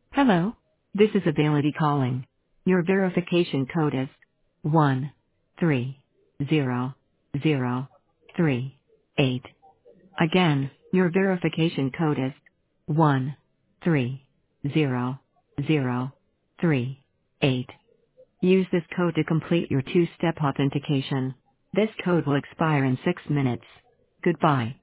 Hello. This is Availity calling. Your verification code is 130038. Again, your verification code is 130038. Use this code to complete your two-step authentication. This code will expire in 6 minutes. Goodbye.